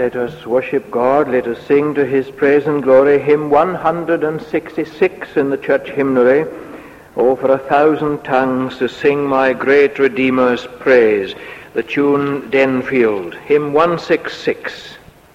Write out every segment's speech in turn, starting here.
Let us worship God. Let us sing to his praise and glory. Hymn 166 in the church hymnary. Oh, for 1,000 tongues to sing my great Redeemer's praise. The tune Denfield. Hymn 166.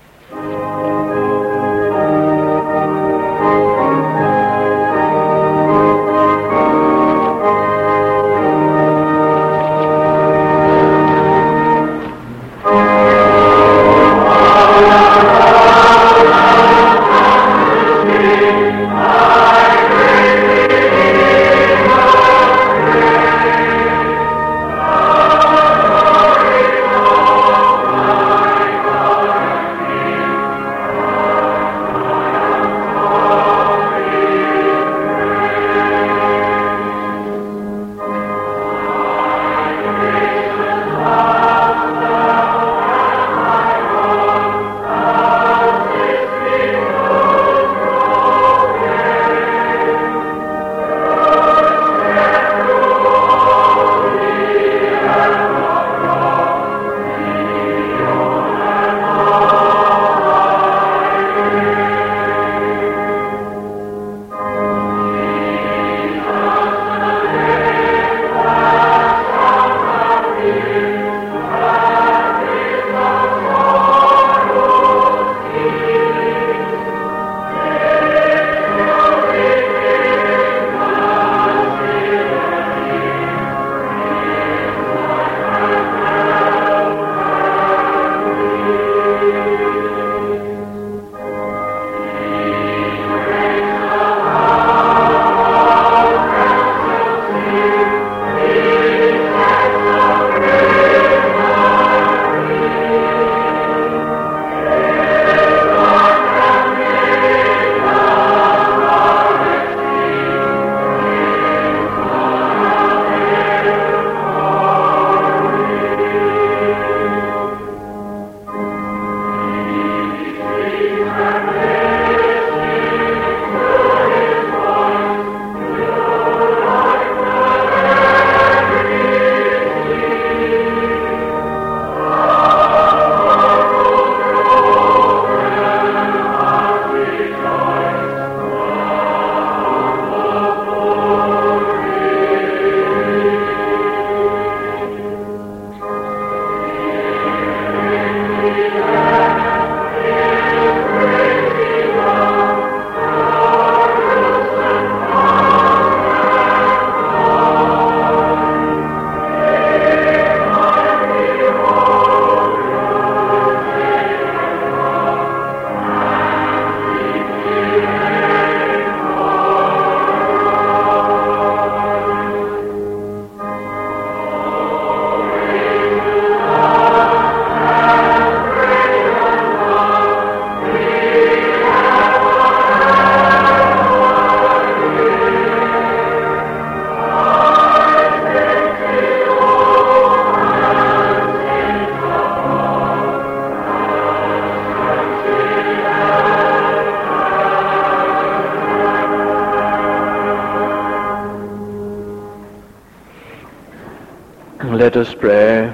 Let us pray.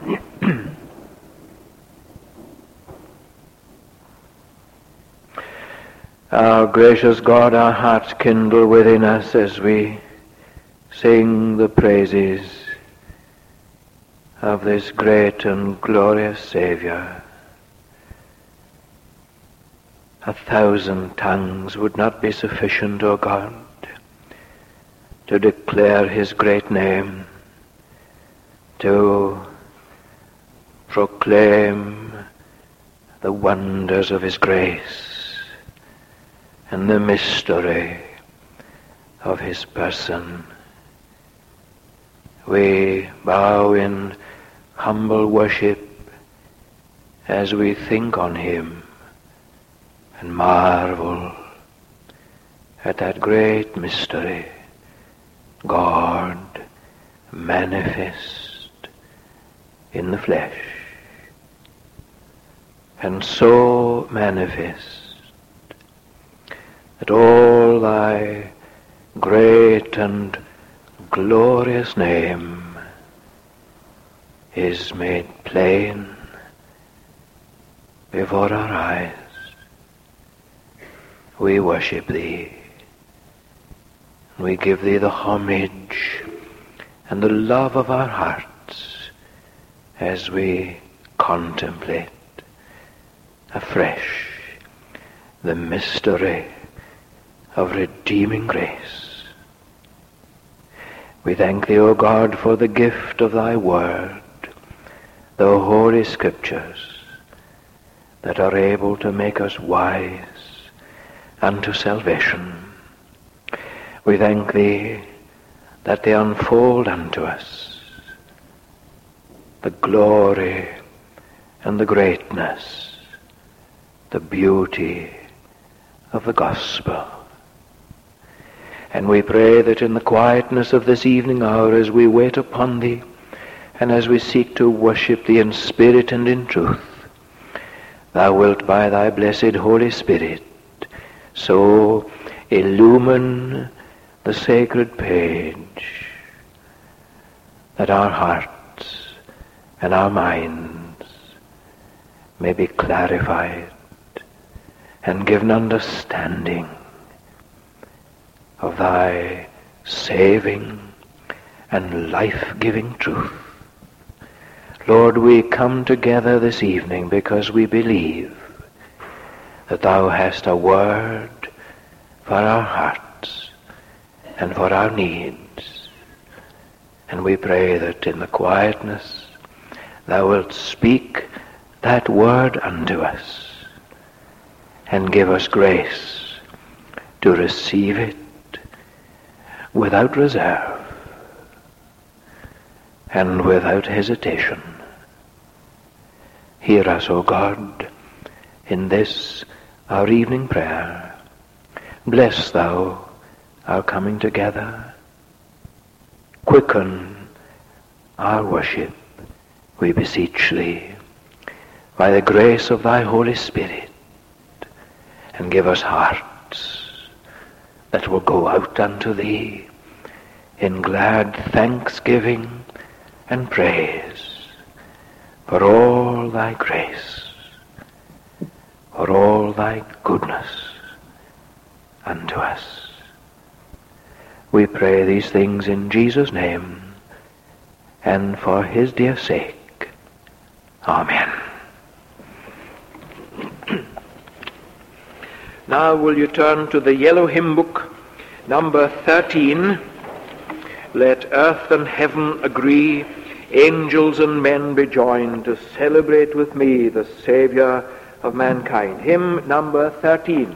Our gracious God, our hearts kindle within us as we sing the praises of this great and glorious Savior. 1,000 tongues would not be sufficient, O God, to declare his great name, to proclaim the wonders of his grace and the mystery of his person. We bow in humble worship as we think on him and marvel at that great mystery, God manifest in the flesh, and so manifest that all thy great and glorious name is made plain before our eyes. We worship thee. We give thee the homage and the love of our hearts as we contemplate afresh the mystery of redeeming grace. We thank thee, O God, for the gift of thy word, the Holy Scriptures, that are able to make us wise unto salvation. We thank thee that they unfold unto us the glory and the greatness, the beauty of the gospel. And we pray that in the quietness of this evening hour, as we wait upon thee, and as we seek to worship thee in spirit and in truth, thou wilt by thy blessed Holy Spirit so illumine the sacred page that our hearts and our minds may be clarified and given understanding of thy saving and life-giving truth. Lord, we come together this evening because we believe that thou hast a word for our hearts and for our needs. And we pray that in the quietness thou wilt speak that word unto us and give us grace to receive it without reserve and without hesitation. Hear us, O God, in this our evening prayer. Bless thou our coming together. Quicken our worship, we beseech thee, by the grace of thy Holy Spirit, and give us hearts that will go out unto thee in glad thanksgiving and praise for all thy grace, for all thy goodness unto us. We pray these things in Jesus' name and for his dear sake. Amen. Now will you turn to the yellow hymn book, number 13. Let earth and heaven agree, angels and men be joined to celebrate with me the Saviour of mankind. Hymn number 13.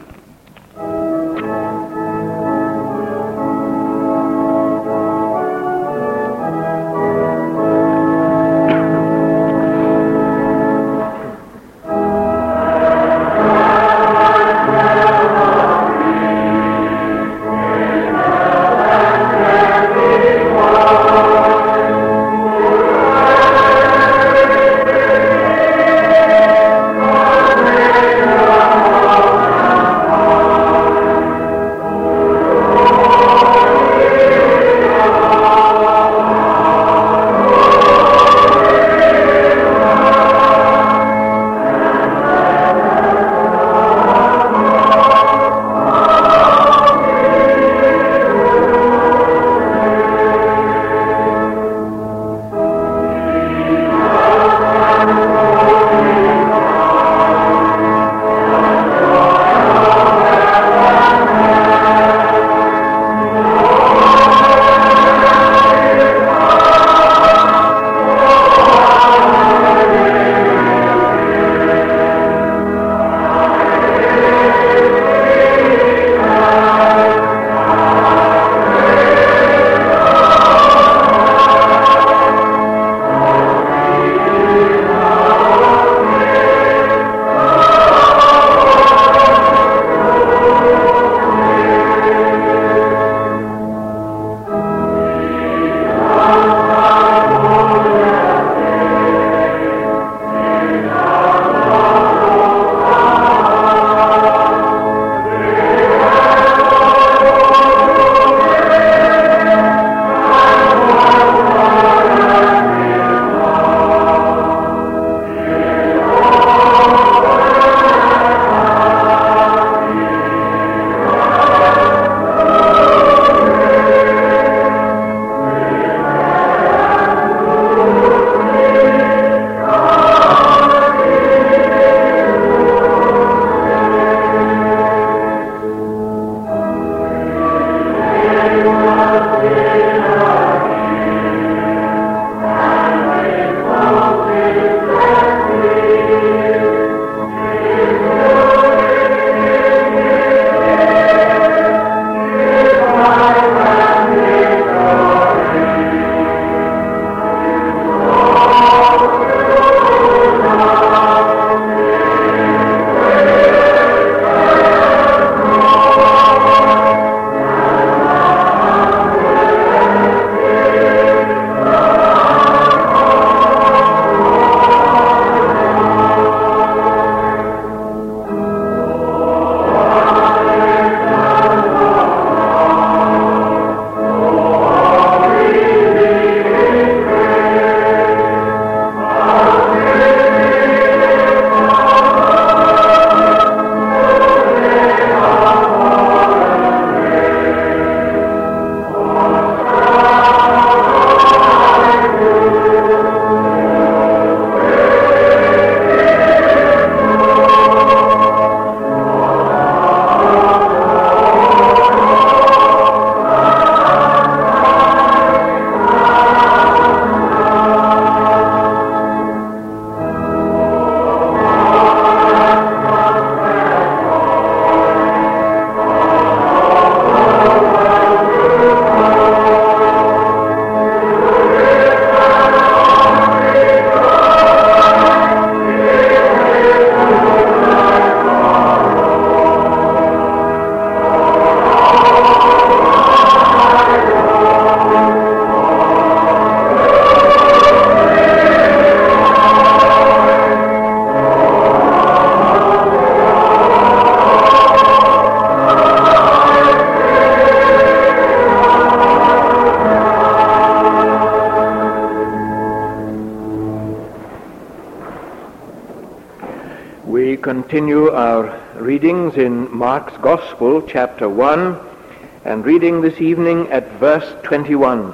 We continue our readings in Mark's Gospel, chapter 1, and reading this evening at verse 21.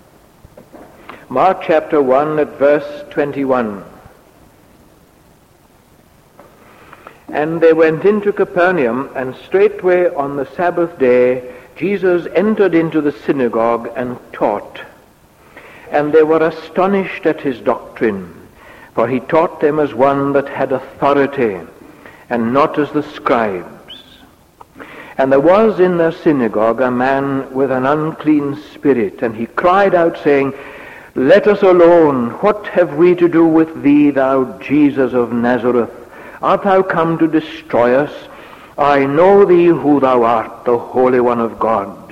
Mark chapter 1 at verse 21. And they went into Capernaum, and straightway on the Sabbath day Jesus entered into the synagogue and taught. And they were astonished at his doctrine, for he taught them as one that had authority, and not as the scribes. And there was in their synagogue a man with an unclean spirit, and he cried out, saying, Let us alone. What have we to do with thee, thou Jesus of Nazareth? Art thou come to destroy us? I know thee who thou art, the Holy One of God.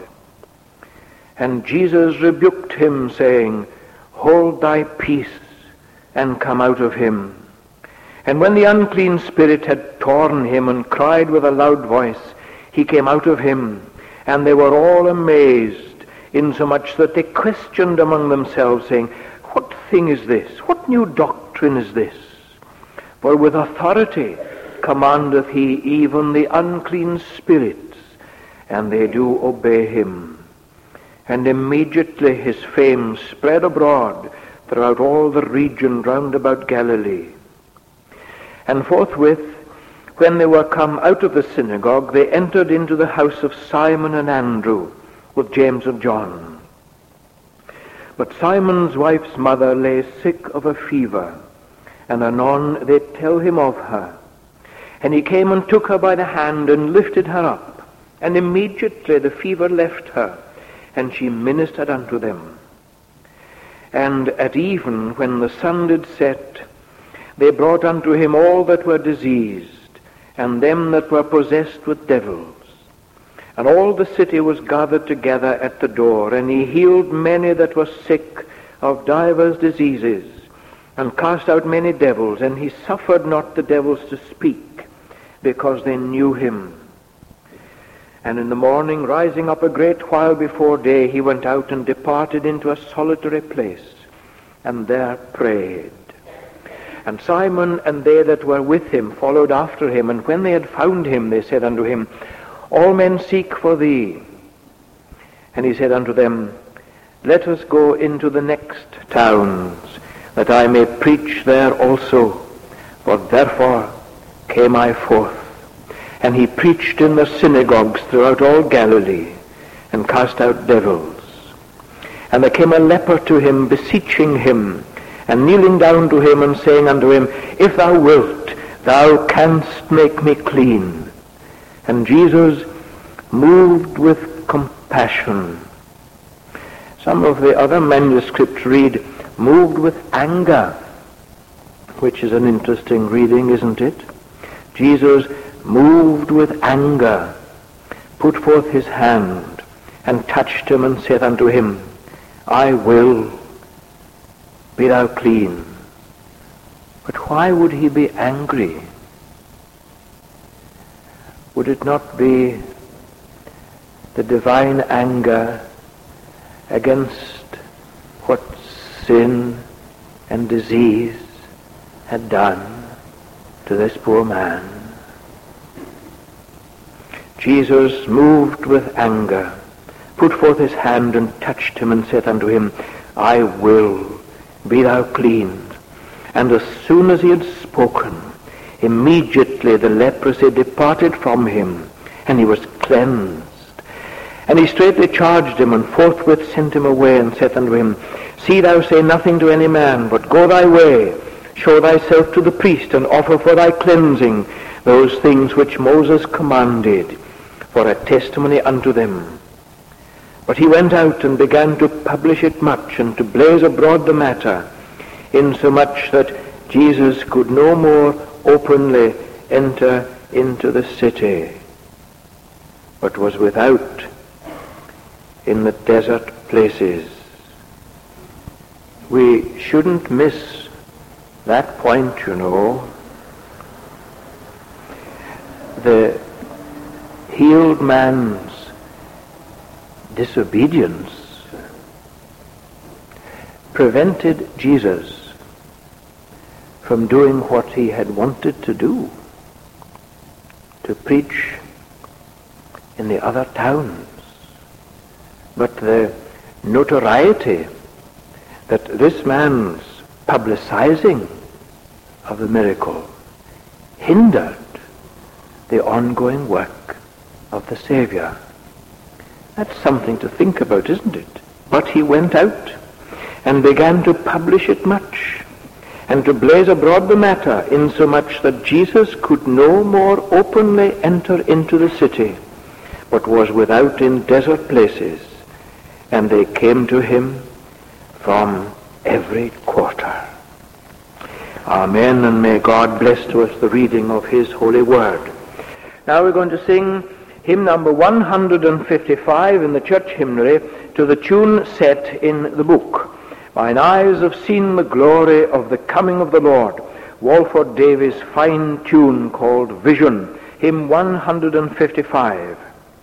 And Jesus rebuked him, saying, Hold thy peace, and come out of him. And when the unclean spirit had torn him and cried with a loud voice, he came out of him. And they were all amazed, insomuch that they questioned among themselves, saying, What thing is this? What new doctrine is this? For with authority commandeth he even the unclean spirits, and they do obey him. And immediately his fame spread abroad throughout all the region round about Galilee. And forthwith, when they were come out of the synagogue, they entered into the house of Simon and Andrew, with James and John. But Simon's wife's mother lay sick of a fever, and anon they tell him of her. And he came and took her by the hand, and lifted her up, and immediately the fever left her, and she ministered unto them. And at even, when the sun did set, they brought unto him all that were diseased, and them that were possessed with devils. And all the city was gathered together at the door, and he healed many that were sick of divers diseases, and cast out many devils, and he suffered not the devils to speak, because they knew him. And in the morning, rising up a great while before day, he went out and departed into a solitary place, and there prayed. And Simon and they that were with him followed after him, and when they had found him, they said unto him, All men seek for thee. And he said unto them, Let us go into the next towns, that I may preach there also, for therefore came I forth. And he preached in the synagogues throughout all Galilee, and cast out devils. And there came a leper to him, beseeching him, and kneeling down to him, and saying unto him, If thou wilt, thou canst make me clean. And Jesus, moved with compassion. Some of the other manuscripts read, moved with anger, which is an interesting reading, isn't it? Jesus, moved with anger, put forth his hand, and touched him, and said unto him, I will, be thou clean. But why would he be angry? Would it not be the divine anger against what sin and disease had done to this poor man? Jesus, moved with anger, put forth his hand and touched him, and said unto him, I will, be thou clean. And as soon as he had spoken, immediately the leprosy departed from him, and he was cleansed. And he straightly charged him, and forthwith sent him away, and said unto him, See thou say nothing to any man, but go thy way, show thyself to the priest, and offer for thy cleansing those things which Moses commanded, for a testimony unto them. But he went out and began to publish it much, and to blaze abroad the matter, insomuch that Jesus could no more openly enter into the city, but was without in the desert places. We shouldn't miss that point, you know. The healed man's disobedience prevented Jesus from doing what he had wanted to do. to preach in the other towns. But the notoriety that this man's publicizing of the miracle hindered the ongoing work of the Savior. That's something to think about, isn't it? But he went out and began to publish it much, and to blaze abroad the matter, insomuch that Jesus could no more openly enter into the city, but was without in desert places, and they came to him from every quarter. Amen, and may God bless to us the reading of his holy word. Now we're going to sing hymn number 155 in the church hymnary to the tune set in the book. Mine eyes have seen the glory of the coming of the Lord. Walford Davies' fine tune called Vision, hymn 155.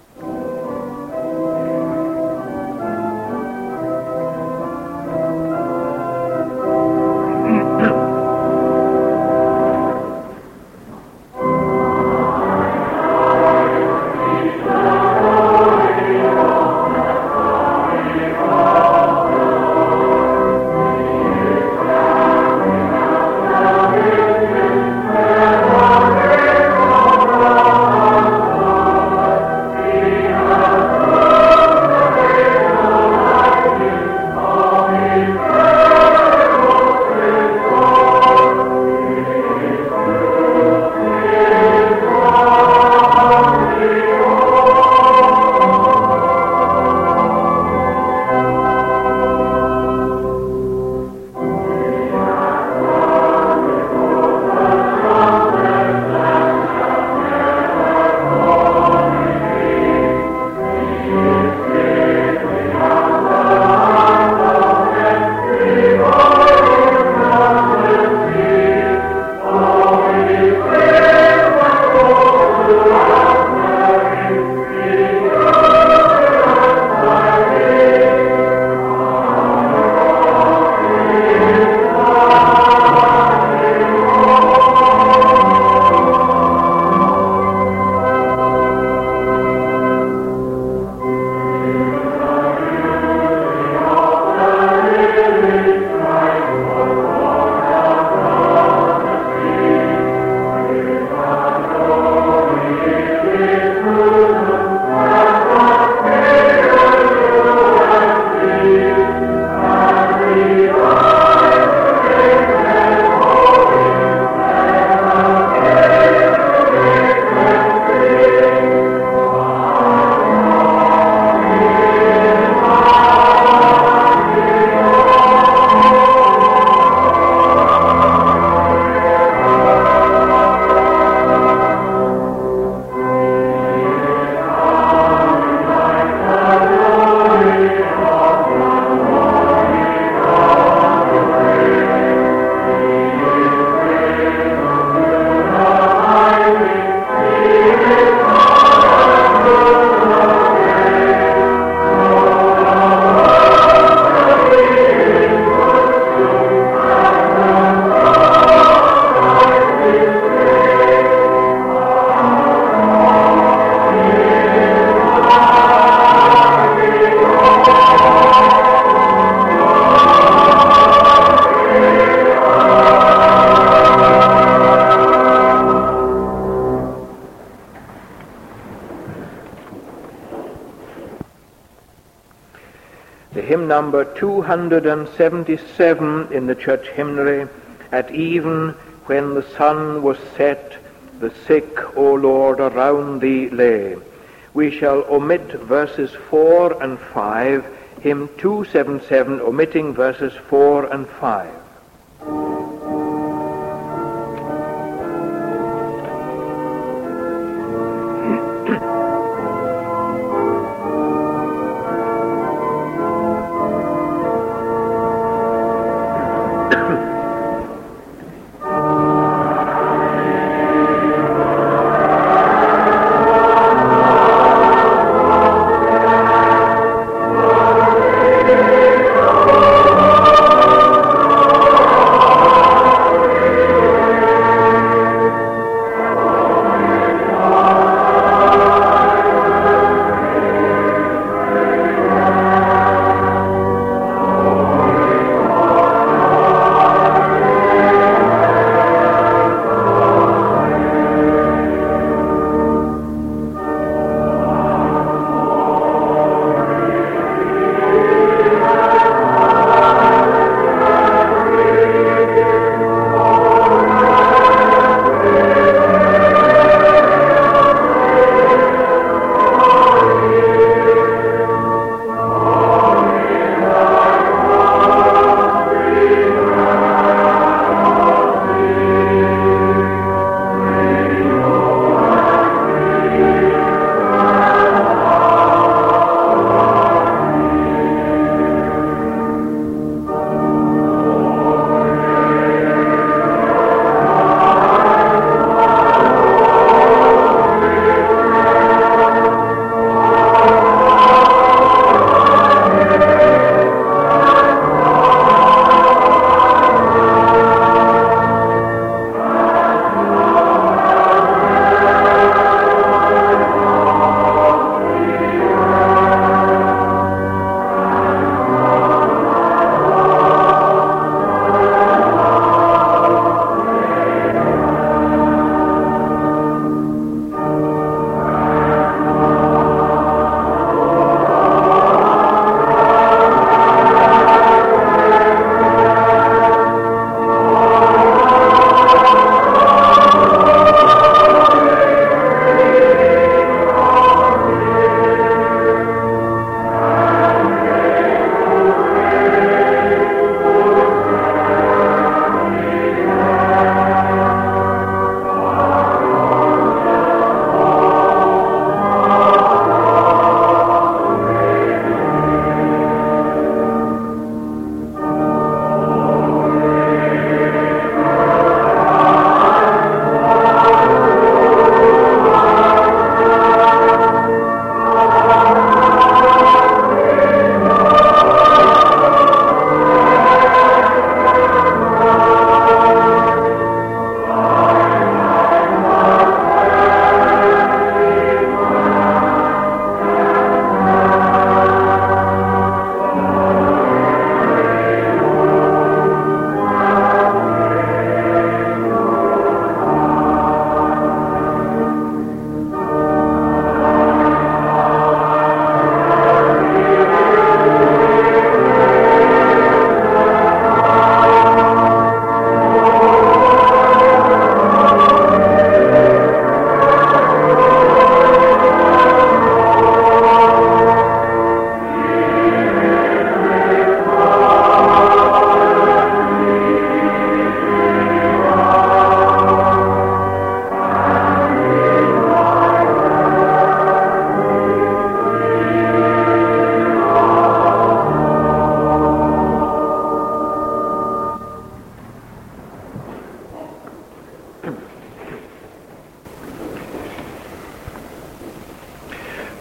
Hymn number 277 in the church hymnary, At even when the sun was set, the sick, O Lord, around thee lay. We shall omit verses 4 and 5, hymn 277, omitting verses 4 and 5.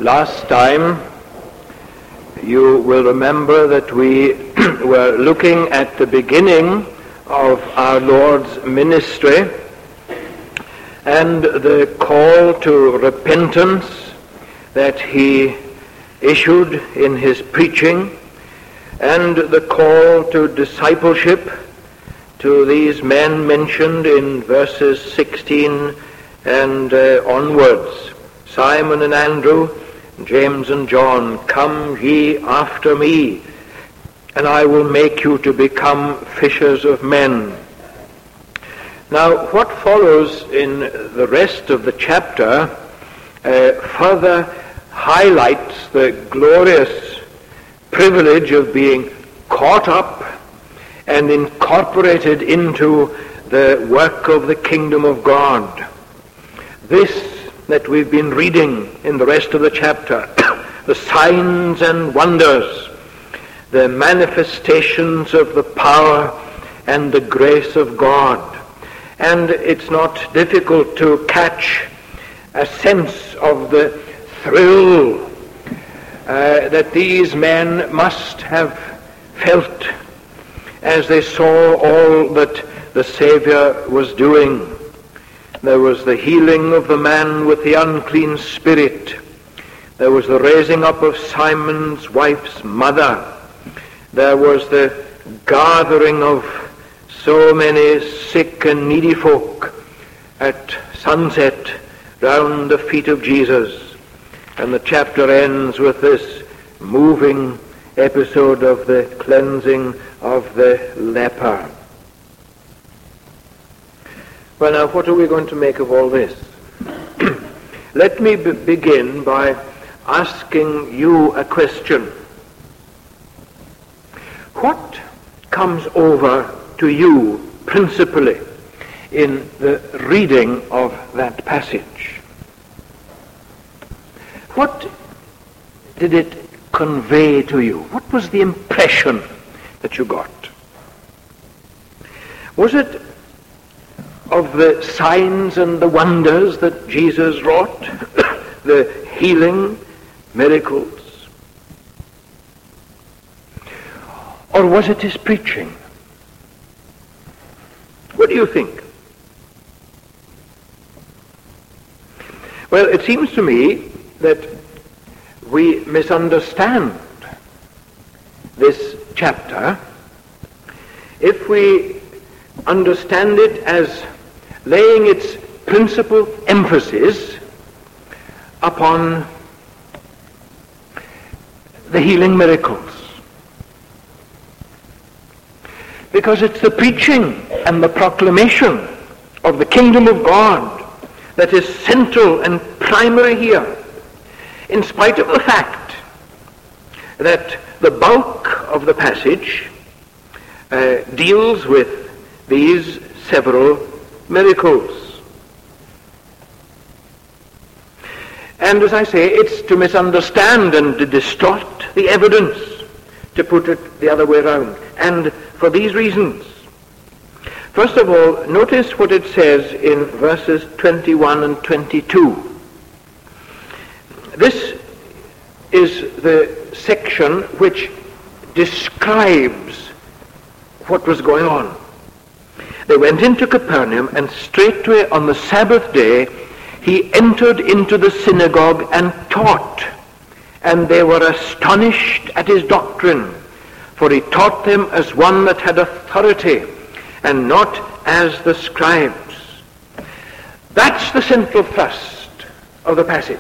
Last time, you will remember that we were looking at the beginning of our Lord's ministry and the call to repentance that he issued in his preaching, and the call to discipleship to these men mentioned in verses 16 and onwards. Simon and Andrew, James and John, come ye after me, and I will make you to become fishers of men. Now, what follows in the rest of the chapter further highlights the glorious privilege of being caught up and incorporated into the work of the kingdom of God. This that we've been reading in the rest of the chapter, the signs and wonders, the manifestations of the power and the grace of God. And it's not difficult to catch a sense of the thrill that these men must have felt as they saw all that the Savior was doing. There was the healing of the man with the unclean spirit. There was the raising up of Simon's wife's mother. There was the gathering of so many sick and needy folk at sunset round the feet of Jesus. And the chapter ends with this moving episode of the cleansing of the leper. Well, now, what are we going to make of all this? Let me begin by asking you a question. What comes over to you principally in the reading of that passage? What did it convey to you? What was the impression that you got? Was it of the signs and the wonders that Jesus wrought, the healing miracles? Or was it his preaching? What do you think? Well, it seems to me that we misunderstand this chapter if we understand it as laying its principal emphasis upon the healing miracles. Because it's the preaching and the proclamation of the kingdom of God that is central and primary here, in spite of the fact that the bulk of the passage deals with these several miracles. And as I say, it's to misunderstand and to distort the evidence, to put it the other way around. And for these reasons. First of all, notice what it says in verses 21 and 22. This is the section which describes what was going on. They went into Capernaum, and straightway on the Sabbath day he entered into the synagogue and taught. And they were astonished at his doctrine, for he taught them as one that had authority, and not as the scribes. That's the central thrust of the passage.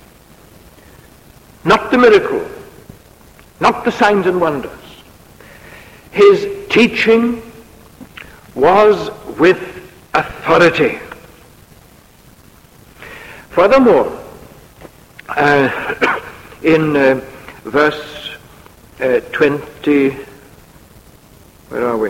Not the miracle, not the signs and wonders. His teaching was with authority. Furthermore, in verse 20, where are we?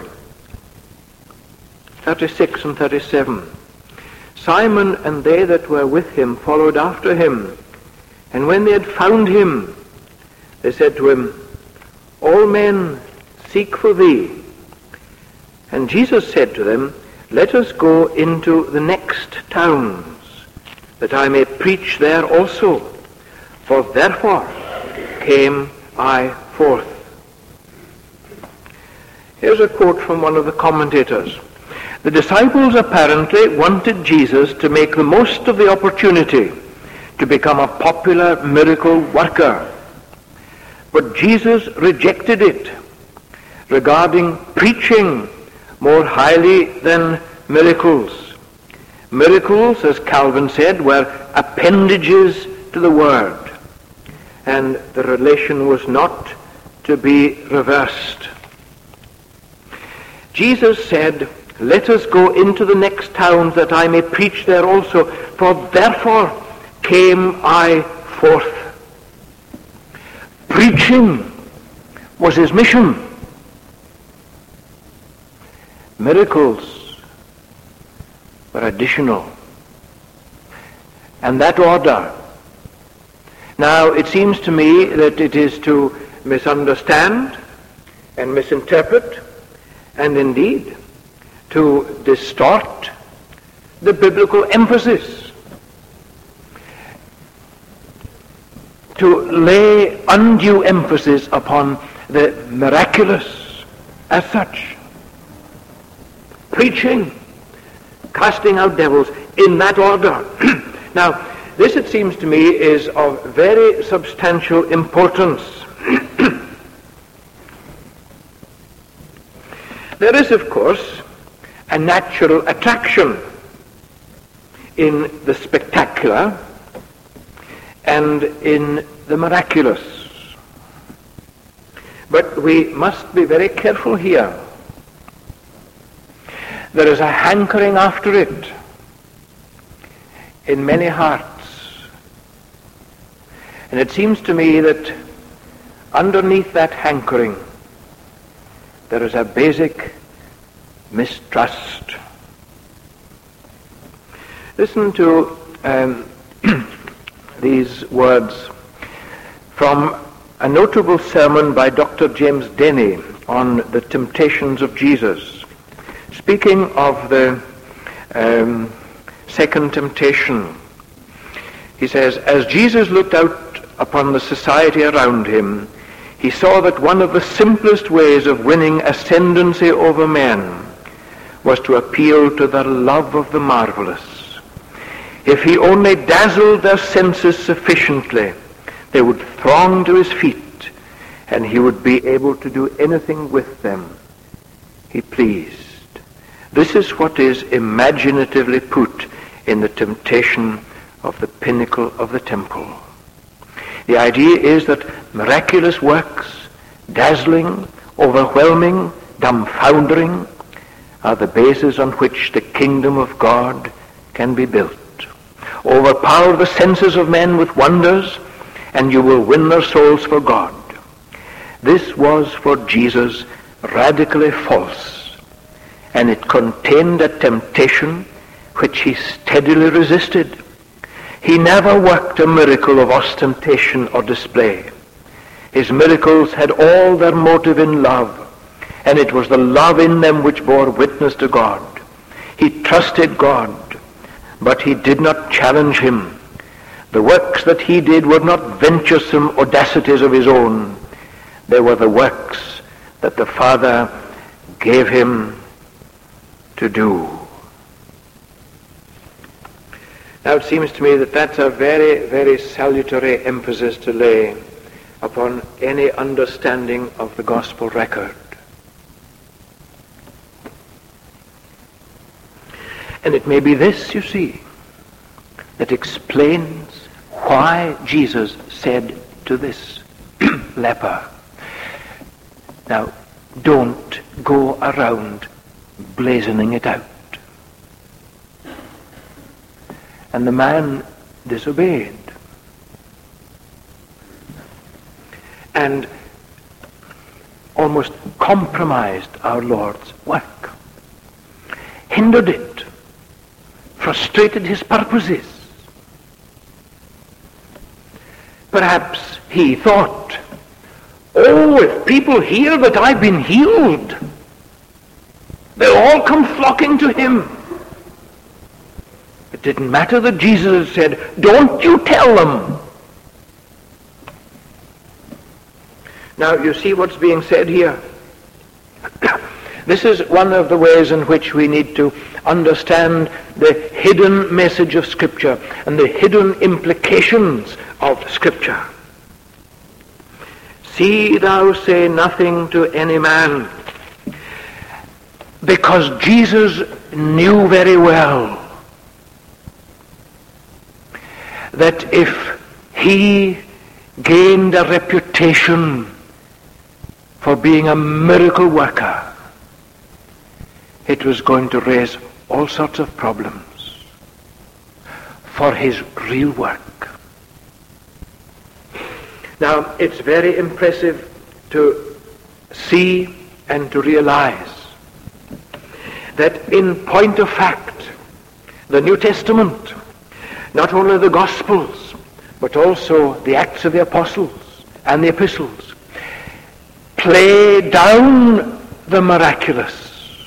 36 and 37. Simon and they that were with him followed after him. And when they had found him, they said to him, All men seek for thee. And Jesus said to them, Let us go into the next towns, that I may preach there also. For therefore came I forth. Here's a quote from one of the commentators. The disciples apparently wanted Jesus to make the most of the opportunity to become a popular miracle worker. But Jesus rejected it, regarding preaching more highly than miracles. Miracles, as Calvin said, were appendages to the word, and the relation was not to be reversed. Jesus said, "Let us go into the next towns that I may preach there also, for therefore came I forth." Preaching was his mission. Miracles were additional. And that order. Now, it seems to me that it is to misunderstand and misinterpret, and indeed to distort the biblical emphasis, to lay undue emphasis upon the miraculous as such. Preaching, casting out devils, in that order. Now, this, it seems to me, is of very substantial importance. There is, of course, a natural attraction in the spectacular and in the miraculous. But we must be very careful here. There is a hankering after it in many hearts. And it seems to me that underneath that hankering there is a basic mistrust. Listen to these words from a notable sermon by Dr. James Denney on the temptations of Jesus. Speaking of the second temptation, he says, "As Jesus looked out upon the society around him, he saw that one of the simplest ways of winning ascendancy over men was to appeal to their love of the marvelous. If he only dazzled their senses sufficiently, they would throng to his feet, and he would be able to do anything with them he pleased." This is what is imaginatively put in the temptation of the pinnacle of the temple. The idea is that miraculous works, dazzling, overwhelming, dumbfoundering, are the basis on which the kingdom of God can be built. Overpower the senses of men with wonders, and you will win their souls for God. This was for Jesus radically false, and it contained a temptation which he steadily resisted. He never worked a miracle of ostentation or display. His miracles had all their motive in love, and it was the love in them which bore witness to God. He trusted God, but he did not challenge him. The works that he did were not venturesome audacities of his own. They were the works that the Father gave him to do. Now, it seems to me that that's a very, very salutary emphasis to lay upon any understanding of the gospel record. And it may be this, you see, that explains why Jesus said to this leper, "Now, don't go around blazoning it out." And the man disobeyed. And almost compromised our Lord's work. Hindered it. Frustrated his purposes. Perhaps he thought, "Oh, if people hear that I've been healed, they'll all come flocking to him." It didn't matter that Jesus had said, "Don't you tell them." Now, you see what's being said here? This is one of the ways in which we need to understand the hidden message of Scripture and the hidden implications of Scripture. See thou say nothing to any man, because Jesus knew very well that if he gained a reputation for being a miracle worker, it was going to raise all sorts of problems for his real work. Now, it's very impressive to see and to realize that in point of fact, the New Testament, not only the Gospels, but also the Acts of the Apostles and the Epistles, play down the miraculous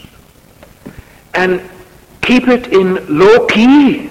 and keep it in low key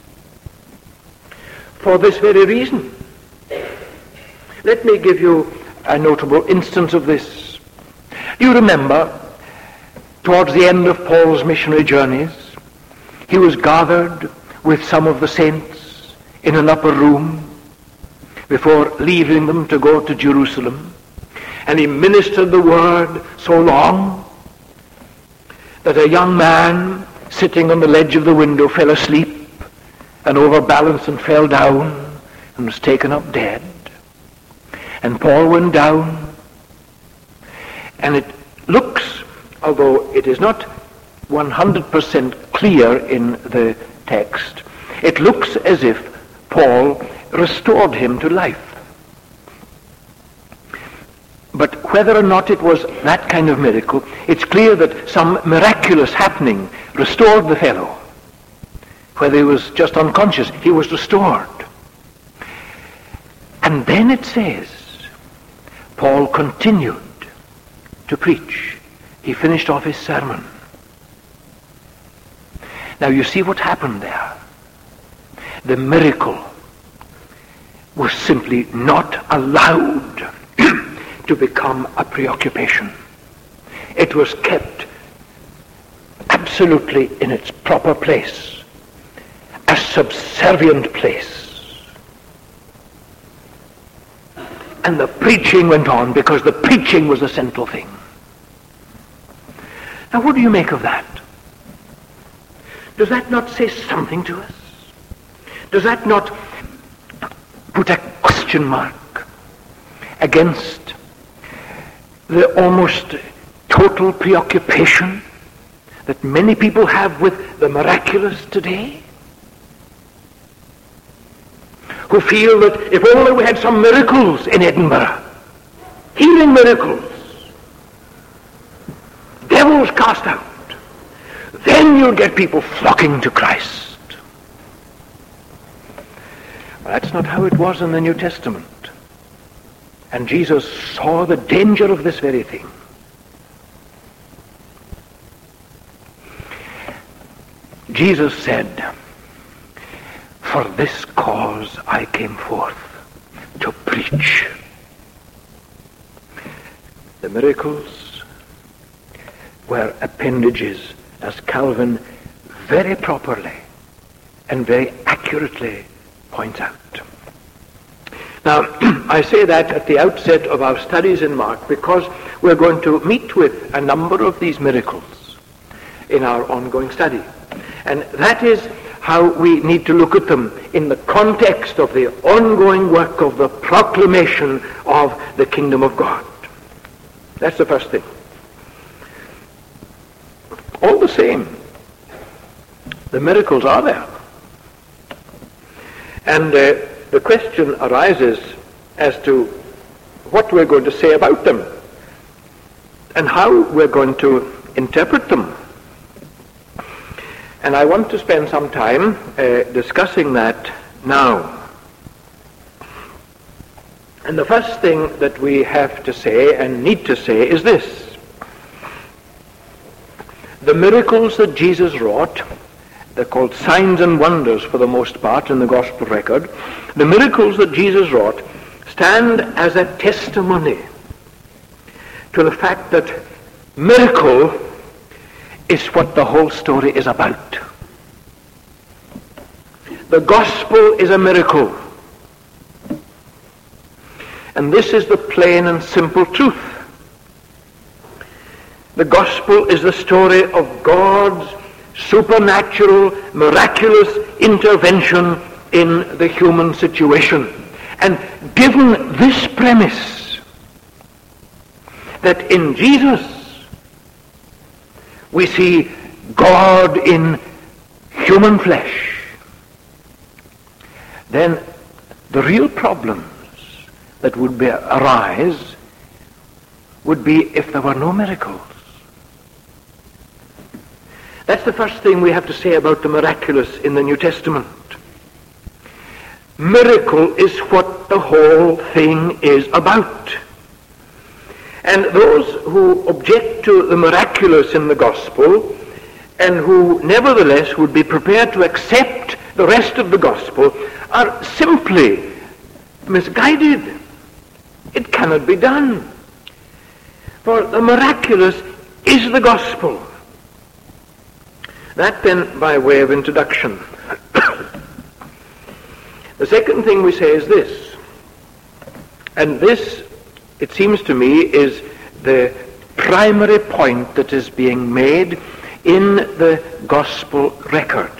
for this very reason. Let me give you a notable instance of this. You remember, towards the end of Paul's missionary journeys, he was gathered with some of the saints in an upper room before leaving them to go to Jerusalem, and he ministered the word so long that a young man sitting on the ledge of the window fell asleep and overbalanced and fell down and was taken up dead. And Paul went down, and it looks, although it is not 100% clear in the text, it looks as if Paul restored him to life. But whether or not it was that kind of miracle, it's clear that some miraculous happening restored the fellow. Whether he was just unconscious, he was restored. And then it says, Paul continued to preach. He finished off his sermon. Now you see what happened there. The miracle was simply not allowed to become a preoccupation. It was kept absolutely in its proper place, a subservient place. And the preaching went on because the preaching was the central thing. Now what do you make of that? Does that not say something to us? Does that not put a question mark against the almost total preoccupation that many people have with the miraculous today? Who feel that if only we had some miracles in Edinburgh, healing miracles, devils cast out, then you'll get people flocking to Christ. Well, that's not how it was in the New Testament. And Jesus saw the danger of this very thing. Jesus said, "For this cause I came forth, to preach." The miracles were appendages, as Calvin very properly and very accurately points out. Now, I say that at the outset of our studies in Mark because we're going to meet with a number of these miracles in our ongoing study. And that is how we need to look at them in the context of the ongoing work of the proclamation of the kingdom of God. That's the first thing. All the same, the miracles are there. And the question arises as to what we're going to say about them and how we're going to interpret them. And I want to spend some time discussing that now. And the first thing that we have to say and need to say is this. The miracles that Jesus wrought, they're called signs and wonders for the most part in the gospel record. The miracles that Jesus wrought stand as a testimony to the fact that miracle is what the whole story is about. The gospel is a miracle. And this is the plain and simple truth. The gospel is the story of God's supernatural, miraculous intervention in the human situation. And given this premise, that in Jesus we see God in human flesh, then the real problems that would arise would be if there were no miracles. That's the first thing we have to say about the miraculous in the New Testament. Miracle is what the whole thing is about. And those who object to the miraculous in the gospel, and who nevertheless would be prepared to accept the rest of the gospel, are simply misguided. It cannot be done. For the miraculous is the gospel. That then by way of introduction. The second thing we say is this, and this, it seems to me, is the primary point that is being made in the gospel record.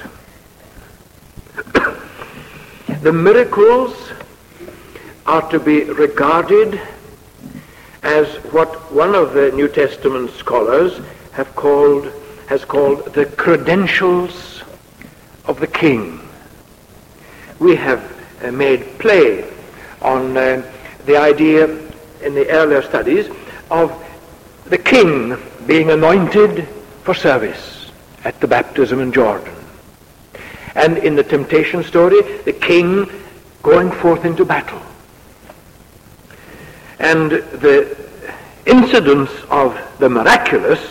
The miracles are to be regarded as what one of the New Testament scholars has called the credentials of the king. We have made play on the idea in the earlier studies of the king being anointed for service at the baptism in Jordan. And in the temptation story, the king going forth into battle. And the incidents of the miraculous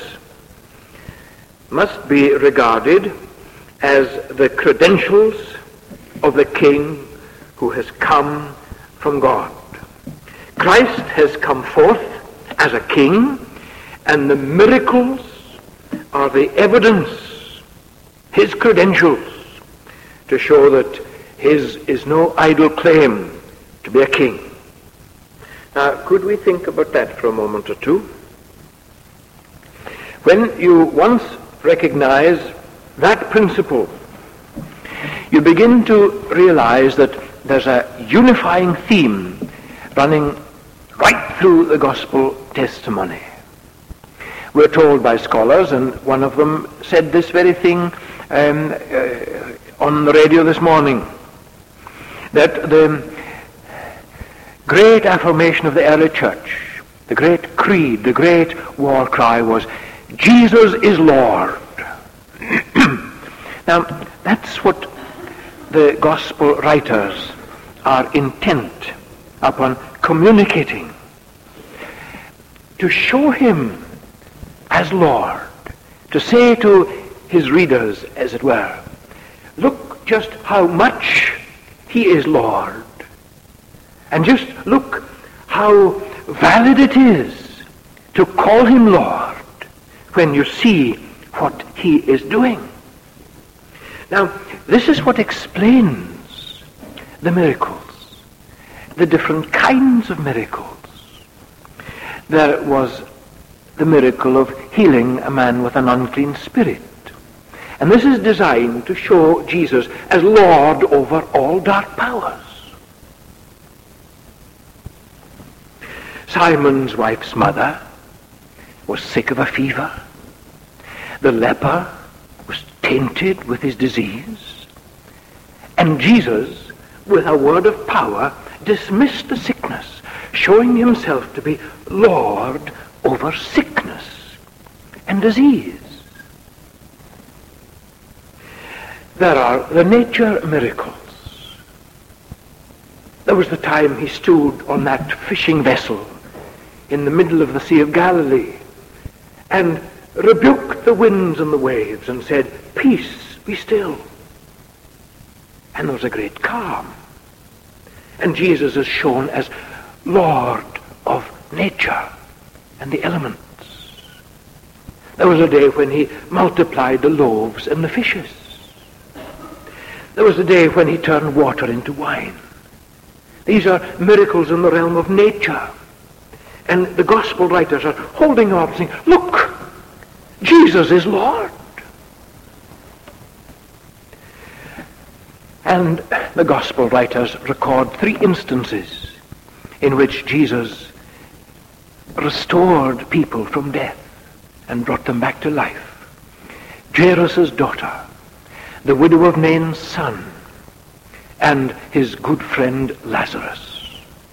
must be regarded as the credentials of the king who has come from God. Christ has come forth as a king, and the miracles are the evidence, his credentials, to show that his is no idle claim to be a king. Now, could we think about that for a moment or two? When you once recognize that principle, you begin to realize that there's a unifying theme running right through the gospel testimony. We're told by scholars, and one of them said this very thing on the radio this morning, that the great affirmation of the early church, the great creed, the great war cry was, Jesus is Lord. Now, that's what the gospel writers are intent upon communicating. To show him as Lord, to say to his readers, as it were, look just how much he is Lord, and just look how valid it is to call him Lord when you see what he is doing. Now, this is what explains the miracles, the different kinds of miracles. There was the miracle of healing a man with an unclean spirit. And this is designed to show Jesus as Lord over all dark powers. Simon's wife's mother was sick of a fever. The leper was tainted with his disease. And Jesus, with a word of power, dismissed the sickness, showing himself to be Lord over sickness and disease. There are the nature miracles. There was the time he stood on that fishing vessel in the middle of the Sea of Galilee and rebuked the winds and the waves and said, "Peace, be still." And there was a great calm. And Jesus is shown as Lord of nature. and the elements. There was a day when he multiplied the loaves and the fishes. There was a day when he turned water into wine. These are miracles in the realm of nature. And the gospel writers are holding up saying, look, Jesus is Lord. And the gospel writers record 3 instances in which Jesus restored people from death and brought them back to life. Jairus' daughter, the widow of Nain's son, and his good friend Lazarus.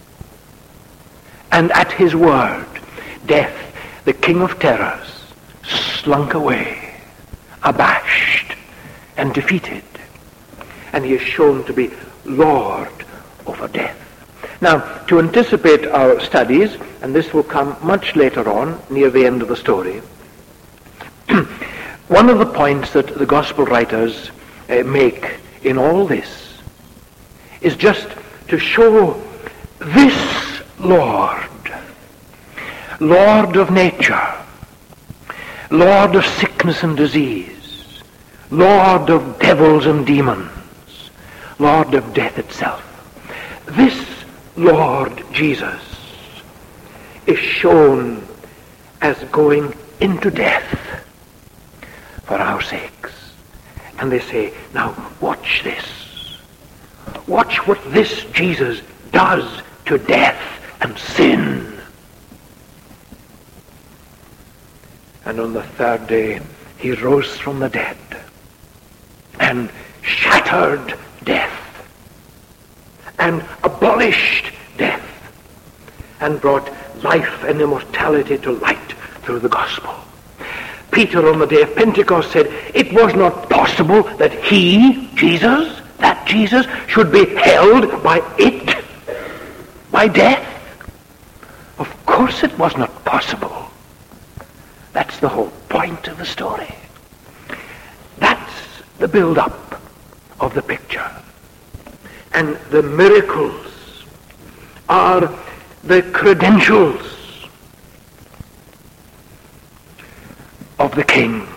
And at his word, death, the king of terrors, slunk away, abashed and defeated. And he is shown to be Lord over death. Now, to anticipate our studies, and this will come much later on, near the end of the story, one of the points that the gospel writers make in all this is just to show this Lord, Lord of nature, Lord of sickness and disease, Lord of devils and demons, Lord of death itself. This Lord Jesus is shown as going into death for our sakes. And they say, now watch this. Watch what this Jesus does to death and sin. And on the 3rd day, he rose from the dead and shattered death and abolished death and brought life and immortality to light through the gospel. Peter on the day of Pentecost said it was not possible that he, Jesus, that Jesus, should be held by death. Of course it was not possible. That's the whole point of the story. That's the build-up of the picture. And the miracles are the credentials of the King.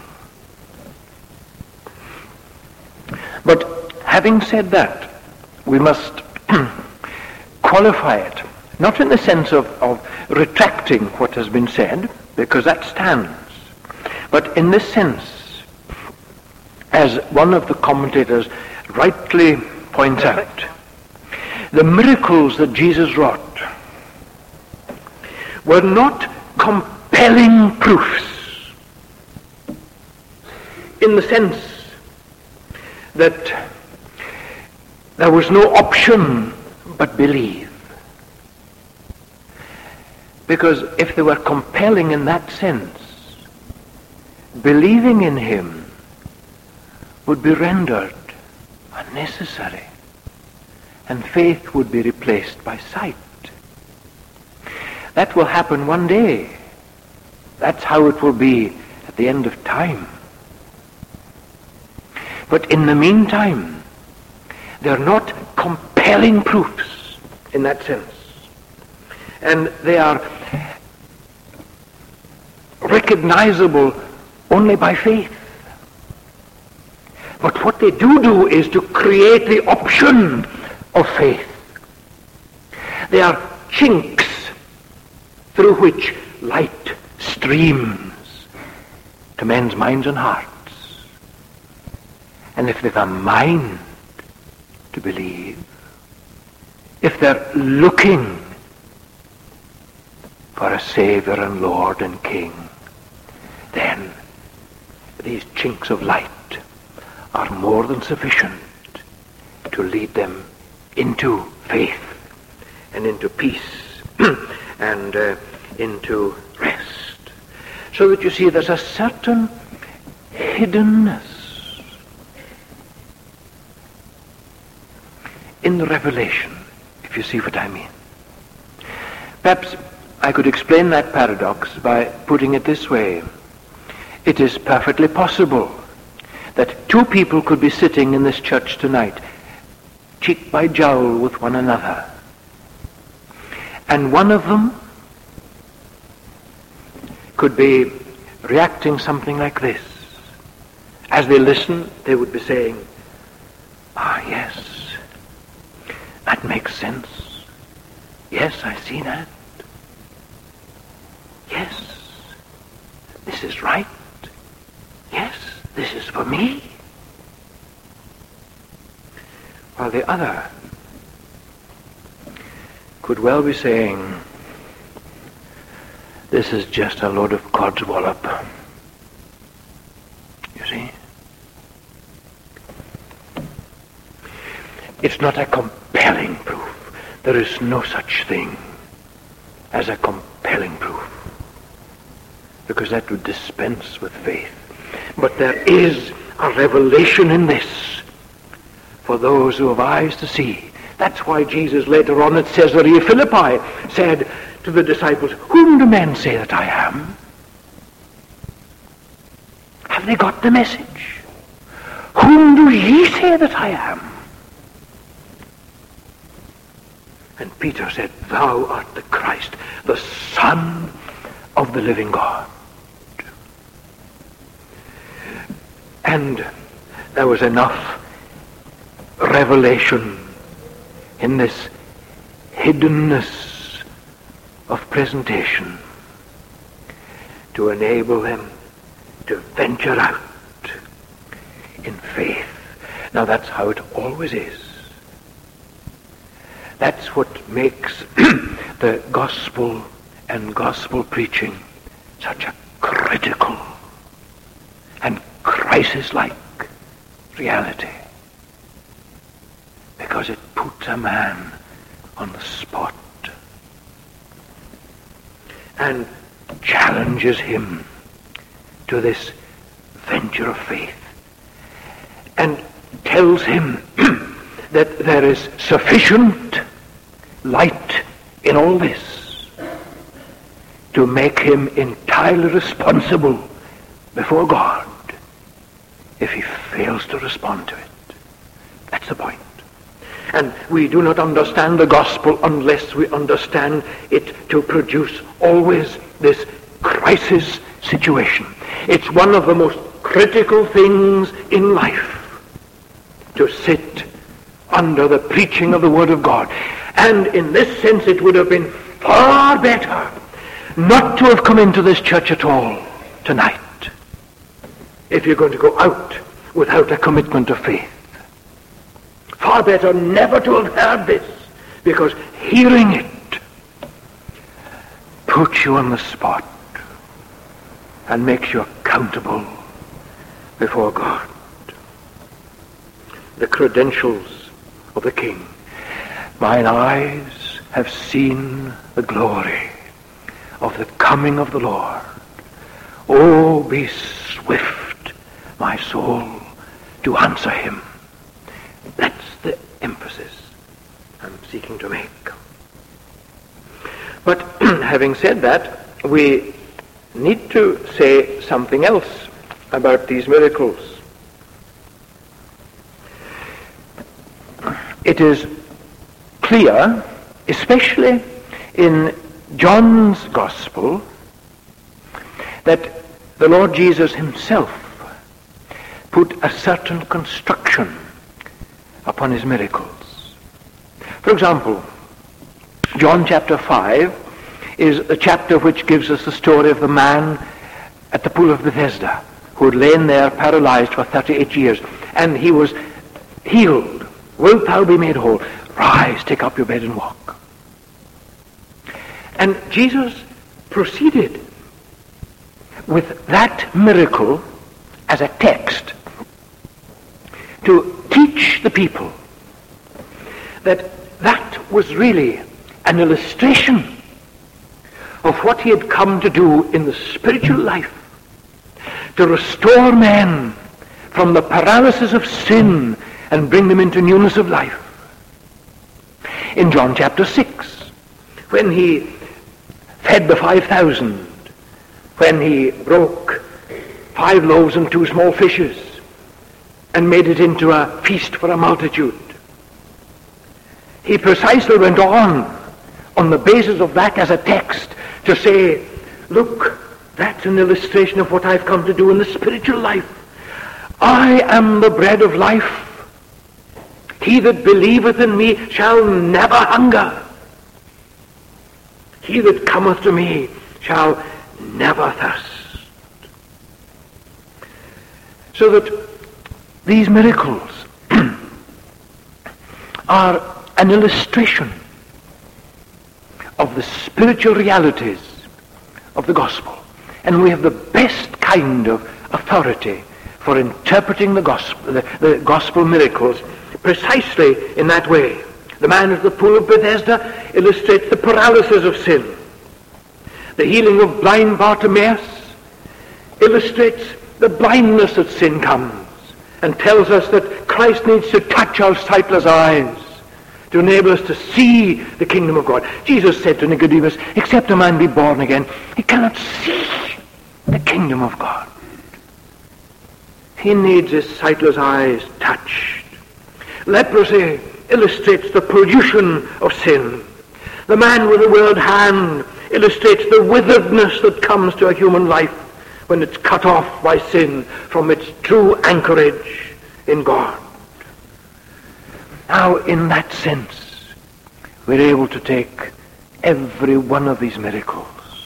But having said that, we must qualify it, not in the sense of retracting what has been said, because that stands, but in this sense, as one of the commentators rightly points out, the miracles that Jesus wrought were not compelling proofs in the sense that there was no option but believe. Because if they were compelling in that sense, believing in him would be rendered unnecessary, and faith would be replaced by sight. That will happen one day. That's how it will be at the end of time. But in the meantime, they're not compelling proofs in that sense. And they are recognizable only by faith. But what they do is to create the option of faith. They are chinks through which light streams to men's minds and hearts. And if they've a mind to believe, if they're looking for a Savior and Lord and King, then these chinks of light are more than sufficient to lead them into faith and into peace and into rest. So that you see there's a certain hiddenness in the revelation, if you see what I mean. Perhaps I could explain that paradox by putting it this way. It is perfectly possible that 2 people could be sitting in this church tonight, cheek by jowl with one another, and one of them could be reacting something like this. As they listen, they would be saying, "Ah, yes, that makes sense. Yes, I see that. Yes, this is right. Yes, this is for me." While the other could well be saying, "This is just a load of codswallop." You see? It's not a compelling proof. There is no such thing as a compelling proof, because that would dispense with faith. But there is a revelation in this for those who have eyes to see. That's why Jesus later on at Caesarea Philippi said to the disciples, "Whom do men say that I am?" Have they got the message? "Whom do ye say that I am?" And Peter said, "Thou art the Christ, the Son of the living God." And there was enough revelation in this hiddenness of presentation to enable them to venture out in faith. Now that's how it always is. That's what makes the gospel and gospel preaching such a critical and crisis-like reality, because it puts a man on the spot and challenges him to this venture of faith and tells him that there is sufficient light in all this to make him entirely responsible before God if he fails to respond to it. That's the point. And we do not understand the gospel unless we understand it to produce always this crisis situation. It's one of the most critical things in life to sit under the preaching of the Word of God. And in this sense it would have been far better not to have come into this church at all tonight if you're going to go out without a commitment of faith. Far better never to have heard this, because hearing it puts you on the spot and makes you accountable before God. The credentials of the King. "Mine eyes have seen the glory of the coming of the Lord. Oh, be swift, my soul, to answer him." That's the emphasis I'm seeking to make. But having said that, we need to say something else about these miracles. It is clear, especially in John's Gospel, that the Lord Jesus himself put a certain construction upon his miracles. For example, John chapter 5 is a chapter which gives us the story of the man at the pool of Bethesda who had lain there paralyzed for 38 years, and he was healed. "Wilt thou be made whole? Rise, take up your bed and walk." And Jesus proceeded with that miracle as a text to teach the people that was really an illustration of what he had come to do in the spiritual life, to restore men from the paralysis of sin and bring them into newness of life. In John chapter 6, when he fed the 5,000, when he broke 5 loaves and 2 small fishes and made it into a feast for a multitude, he precisely went on the basis of that as a text to say, look, That's an illustration of what I've come to do in the spiritual life. I am the bread of life. He that believeth in me shall never hunger. He that cometh to me shall never thirst. So that these miracles are an illustration of the spiritual realities of the gospel. And we have the best kind of authority for interpreting the gospel miracles precisely in that way. The man at the pool of Bethesda illustrates the paralysis of sin. The healing of blind Bartimaeus illustrates the blindness that sin comes and tells us that Christ needs to touch our sightless eyes to enable us to see the kingdom of God. Jesus said to Nicodemus, except a man be born again, he cannot see the kingdom of God. He needs his sightless eyes touched. Leprosy illustrates the pollution of sin. The man with the withered hand illustrates the witheredness that comes to a human life when it's cut off by sin from its true anchorage in God. Now, in that sense, we're able to take every one of these miracles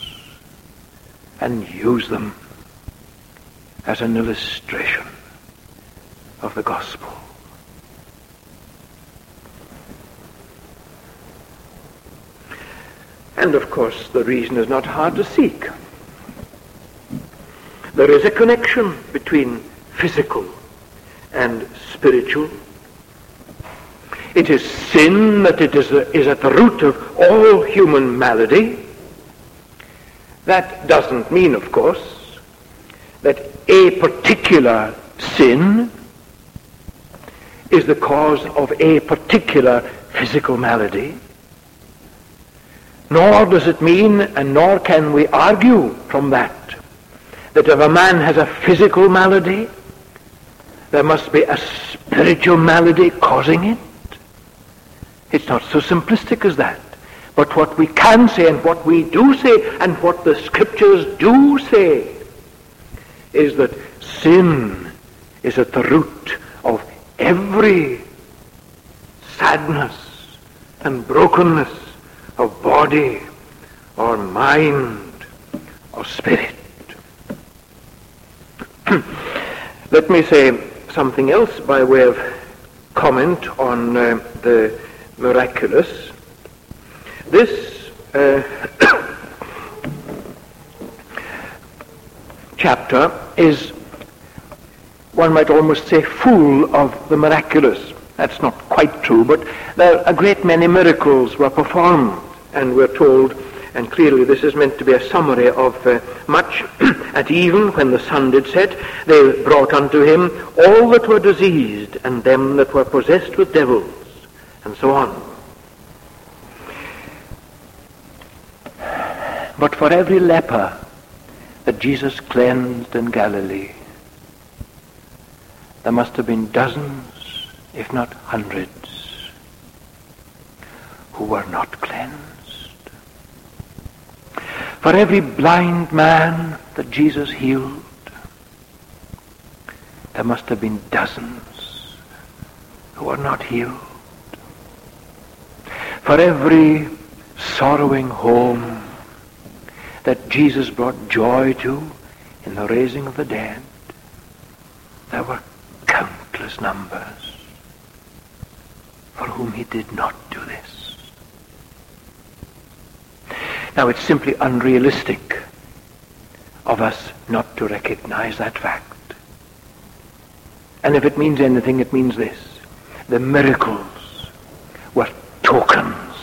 and use them as an illustration of the gospel. And of course, the reason is not hard to seek. There is a connection between physical and spiritual. It is sin that is at the root of all human malady. That doesn't mean, of course, that a particular sin is the cause of a particular physical malady. Nor does it mean, and nor can we argue from that if a man has a physical malady, there must be a spiritual malady causing it. It's not so simplistic as that. But what we can say, and what we do say, and what the scriptures do say, is that sin is at the root of every sadness and brokenness of body or mind or spirit. Let me say something else by way of comment on the miraculous. This chapter is, one might almost say, full of the miraculous. That's not quite true, but there a great many miracles were performed, and we're told, and clearly this is meant to be a summary of much. At even, when the sun did set, they brought unto him all that were diseased, and them that were possessed with devils, and so on. But for every leper that Jesus cleansed in Galilee, there must have been dozens, if not hundreds, who were not cleansed. For every blind man that Jesus healed, there must have been dozens who were not healed. For every sorrowing home that Jesus brought joy to in the raising of the dead, there were countless numbers for whom he did not do this. Now, it's simply unrealistic of us not to recognize that fact. And if it means anything, it means this: the miracles were tokens,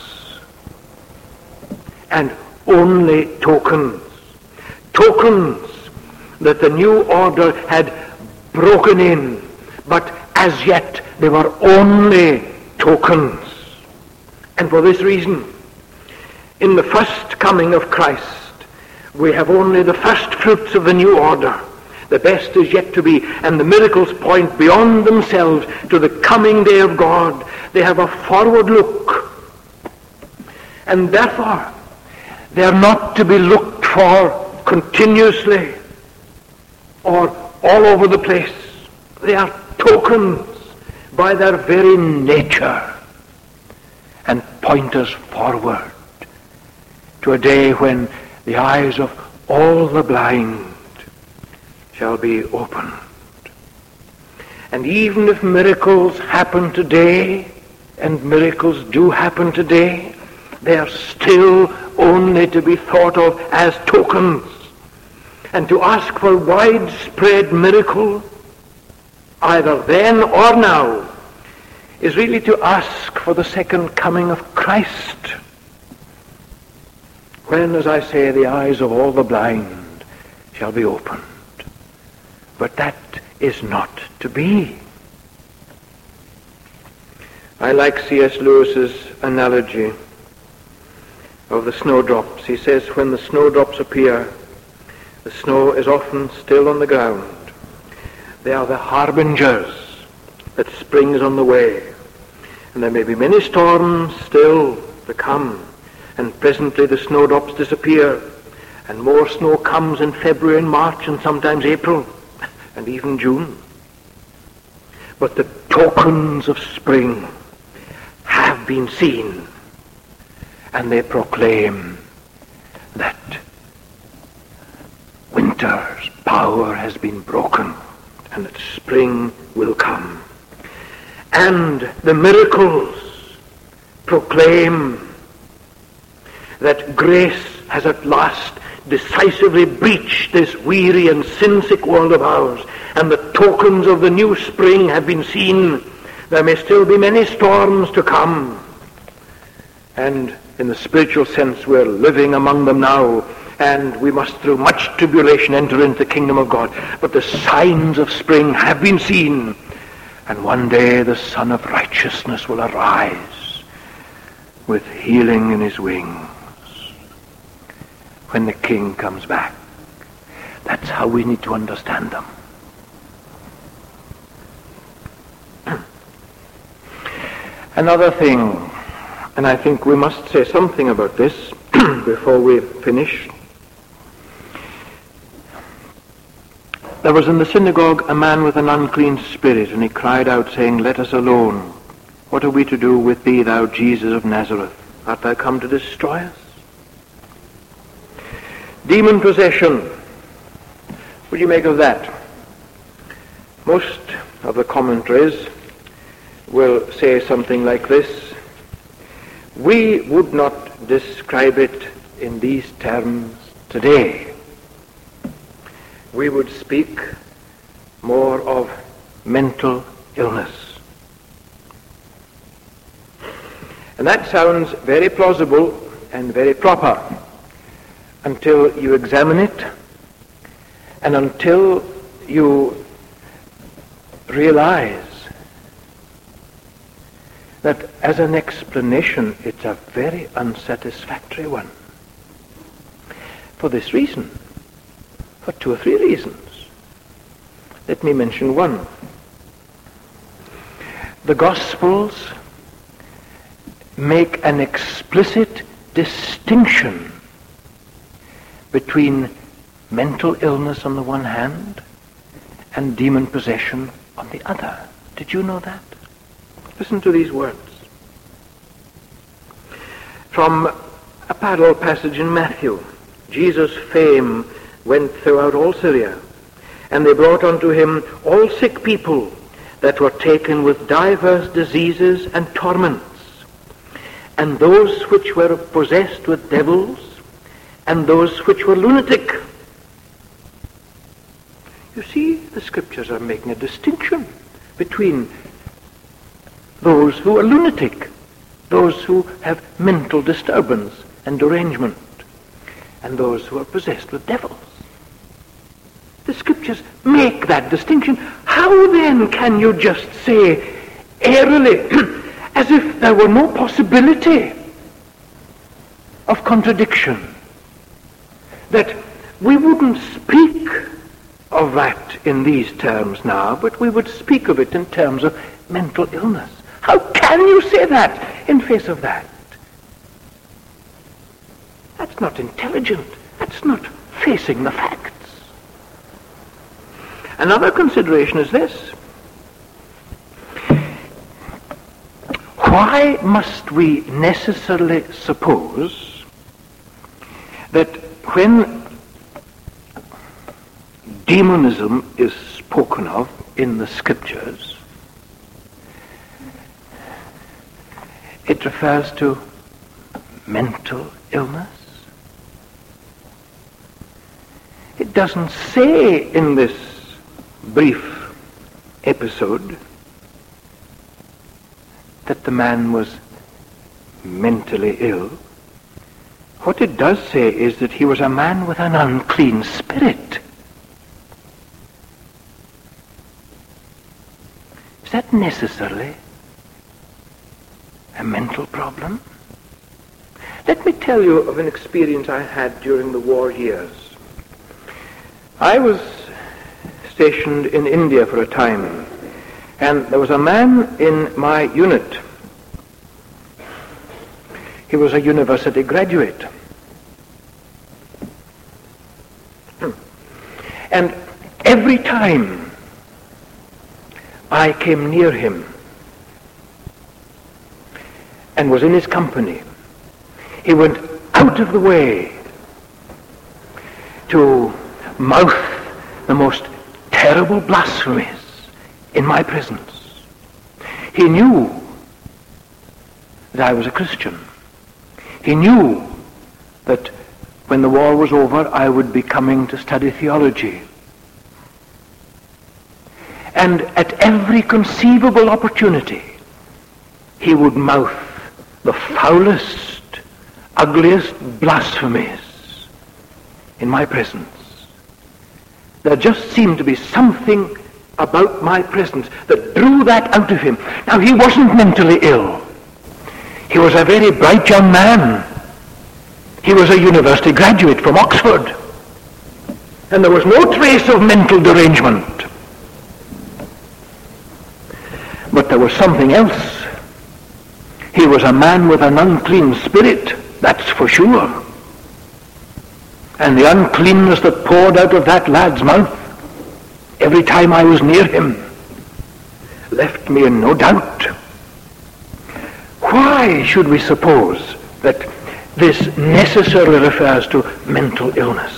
and only tokens. Tokens that the new order had broken in, but as yet they were only tokens. And for this reason, in the first coming of Christ, we have only the first fruits of the new order. The best is yet to be, and the miracles point beyond themselves to the coming day of God. They have a forward look, and therefore they are not to be looked for continuously or all over the place. They are tokens by their very nature and point us forward to a day when the eyes of all the blind shall be opened. And even if miracles happen today, and miracles do happen today, they are still only to be thought of as tokens. And to ask for widespread miracle, either then or now, is really to ask for the second coming of Christ, when, as I say, the eyes of all the blind shall be opened. But that is not to be. I like C.S. Lewis's analogy of the snowdrops. He says, when the snowdrops appear, the snow is often still on the ground. They are the harbingers that spring is on the way. And there may be many storms still to come, and presently the snowdrops disappear, and more snow comes in February and March, and sometimes April, and even June. But the tokens of spring have been seen, and they proclaim that winter's power has been broken, and that spring will come. And the miracles proclaim that grace has at last decisively breached this weary and sin-sick world of ours, and the tokens of the new spring have been seen. There may still be many storms to come, and in the spiritual sense we're living among them now, and we must through much tribulation enter into the kingdom of God. But the signs of spring have been seen, and one day the Son of Righteousness will arise with healing in his wings when the King comes back. That's how we need to understand them. Another thing, and I think we must say something about this before we finish. There was in the synagogue a man with an unclean spirit, and he cried out, saying, "Let us alone. What are we to do with thee, thou Jesus of Nazareth? Art thou come to destroy us?" Demon possession. What do you make of that? Most of the commentaries will say something like this: we would not describe it in these terms today. We would speak more of mental illness. And that sounds very plausible and very proper until you examine it, and until you realize that as an explanation it's a very unsatisfactory one. For this reason, for 2 or 3 reasons. Let me mention one. The Gospels make an explicit distinction between mental illness on the one hand and demon possession on the other. Did you know that? Listen to these words from a parallel passage in Matthew. Jesus' fame went throughout all Syria, and they brought unto him all sick people that were taken with divers diseases and torments, and those which were possessed with devils, and those which were lunatic. You see, the scriptures are making a distinction between those who are lunatic, those who have mental disturbance and derangement, and those who are possessed with devils. The scriptures make that distinction. How then can you just say airily, as if there were no possibility of contradiction, that we wouldn't speak of that in these terms now, but we would speak of it in terms of mental illness? How can you say that in face of that? That's not intelligent. That's not facing the facts. Another consideration is this. Why must we necessarily suppose that when demonism is spoken of in the scriptures, it refers to mental illness? It doesn't say in this brief episode that the man was mentally ill. What it does say is that he was a man with an unclean spirit. Is that necessarily a mental problem? Let me tell you of an experience I had during the war years. I was stationed in India for a time, and there was a man in my unit. He was a university graduate. And every time I came near him and was in his company, he went out of the way to mouth the most terrible blasphemies in my presence. He knew that I was a Christian. He knew that when the war was over, I would be coming to study theology. And at every conceivable opportunity, he would mouth the foulest, ugliest blasphemies in my presence. There just seemed to be something about my presence that drew that out of him. Now, he wasn't mentally ill. He was a very bright young man. He was a university graduate from Oxford. And there was no trace of mental derangement. But there was something else. He was a man with an unclean spirit, that's for sure. And the uncleanness that poured out of that lad's mouth every time I was near him left me in no doubt. Why should we suppose that this necessarily refers to mental illness?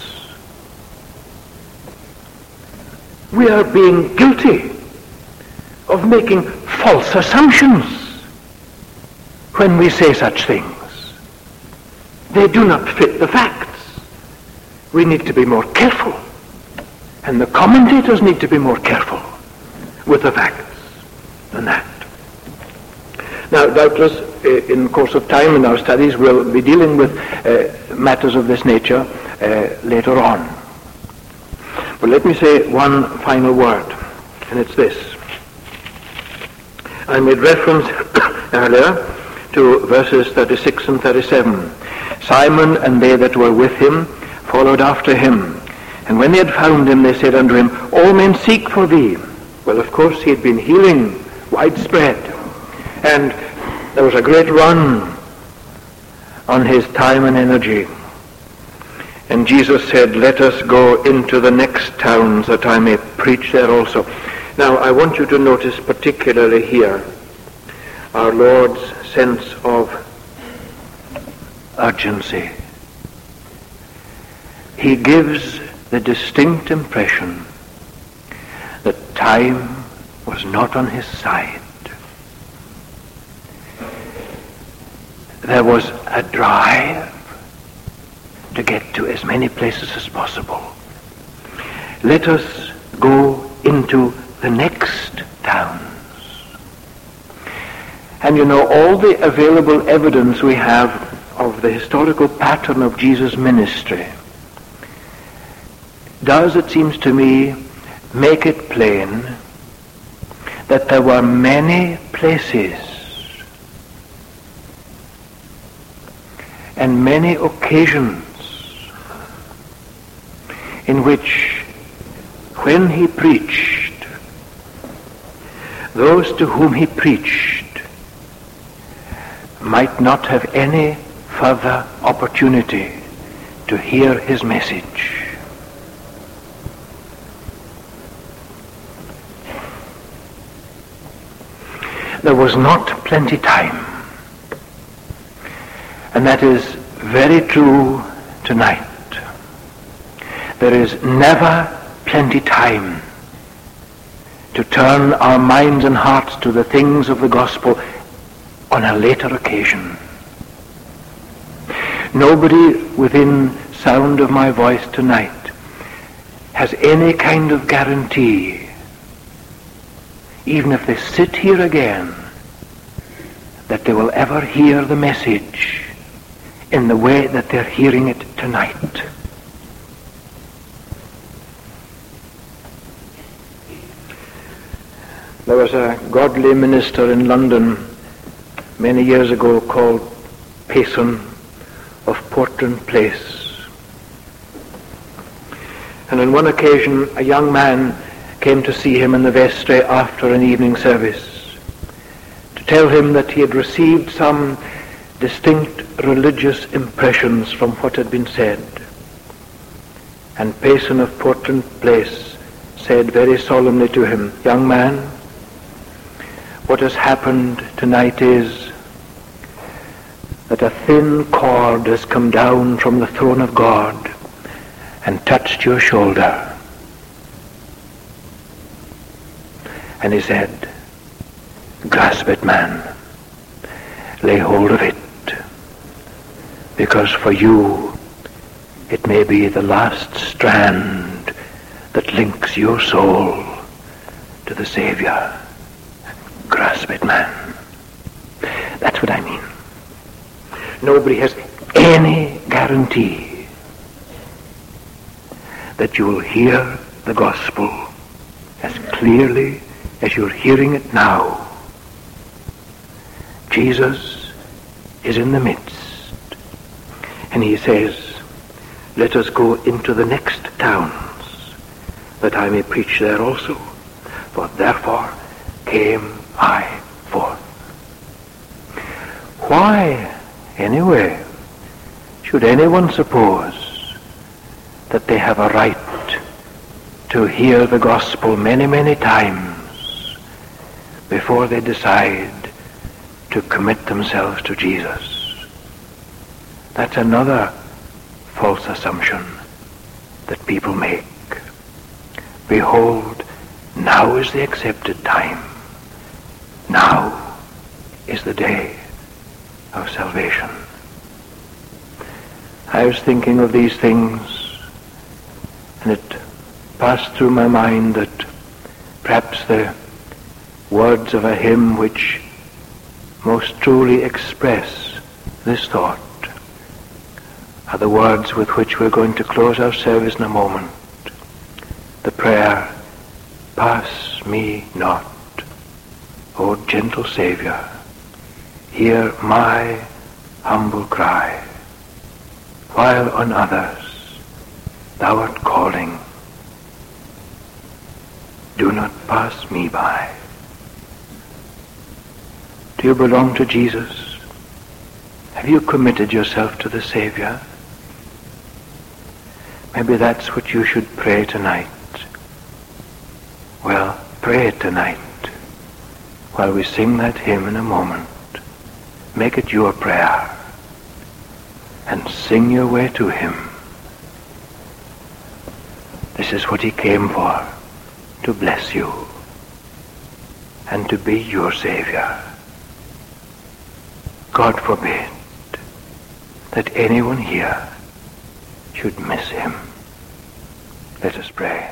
We are being guilty of making false assumptions when we say such things. They do not fit the facts. We need to be more careful, and the commentators need to be more careful with the facts than that. Now, doubtless, in the course of time in our studies, we'll be dealing with matters of this nature later on. But let me say one final word, and it's this. I made reference earlier to verses 36 and 37. Simon and they that were with him followed after him. And when they had found him, they said unto him, All men seek for thee. Well, of course, he had been healing widespread. And there was a great run on his time and energy. And Jesus said, Let us go into the next towns that I may preach there also. Now, I want you to notice particularly here our Lord's sense of urgency. He gives the distinct impression that time was not on his side. There was a drive to get to as many places as possible. Let us go into the next towns. And you know, all the available evidence we have of the historical pattern of Jesus' ministry does, it seems to me, make it plain that there were many places and many occasions in which, when he preached, those to whom he preached might not have any further opportunity to hear his message. there was not plenty time. And that is very true tonight. There is never plenty time to turn our minds and hearts to the things of the gospel on a later occasion. Nobody within sound of my voice tonight has any kind of guarantee, even if they sit here again, that they will ever hear the message in the way that they're hearing it tonight. There was a godly minister in London many years ago called Payson of Portland Place. And on one occasion a young man came to see him in the vestry after an evening service to tell him that he had received some distinct religious impressions from what had been said. And Payson of Portland Place said very solemnly to him, "Young man, what has happened tonight is that a thin cord has come down from the throne of God and touched your shoulder." And he said, "Grasp it, man. Lay hold of it. Because for you, it may be the last strand that links your soul to the Savior. Grasp it, man." That's what I mean. Nobody has any guarantee that you will hear the gospel as clearly as you're hearing it now. Jesus is in the midst. And he says, "Let us go into the next towns, that I may preach there also. For therefore came I forth." Why, anyway, should anyone suppose that they have a right to hear the gospel many, many times before they decide to commit themselves to Jesus? That's another false assumption that people make. Behold, now is the accepted time. Now is the day of salvation. I was thinking of these things, and it passed through my mind that perhaps the words of a hymn which most truly express this thought are the words with which we're going to close our service in a moment. The prayer, "Pass me not, O gentle Savior, hear my humble cry, while on others thou art calling. Do not pass me by." Do you belong to Jesus? Have you committed yourself to the Savior? Maybe that's what you should pray tonight. Well, pray it tonight while we sing that hymn in a moment. Make it your prayer and sing your way to him. This is what he came for, to bless you and to be your Savior. God forbid that anyone here should miss him. Let us pray.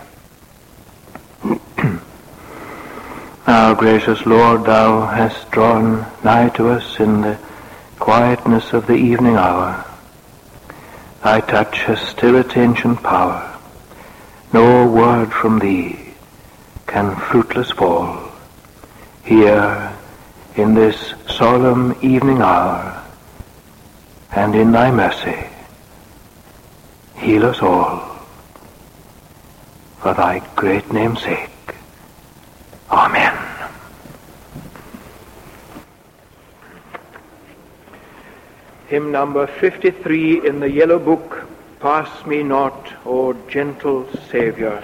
Now, gracious Lord, thou hast drawn nigh to us in the quietness of the evening hour. Thy touch has still its ancient power. No word from thee can fruitless fall. Here in this solemn evening hour, and in thy mercy, heal us all, for thy great name's sake. Amen. Hymn number 53 in the yellow book, "Pass me not, O gentle Savior."